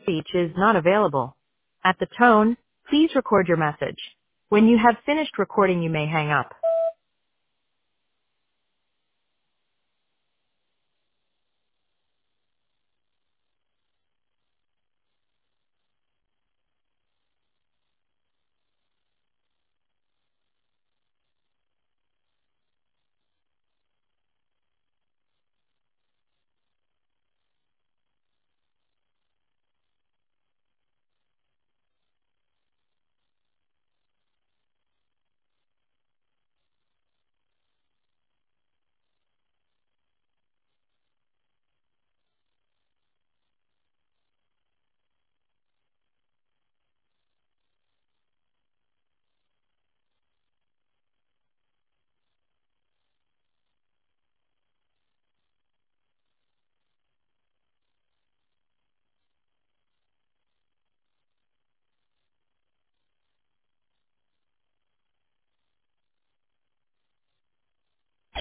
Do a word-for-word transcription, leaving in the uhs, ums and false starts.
speech is not available. At the tone, please record your message. When you have finished recording, you may hang up.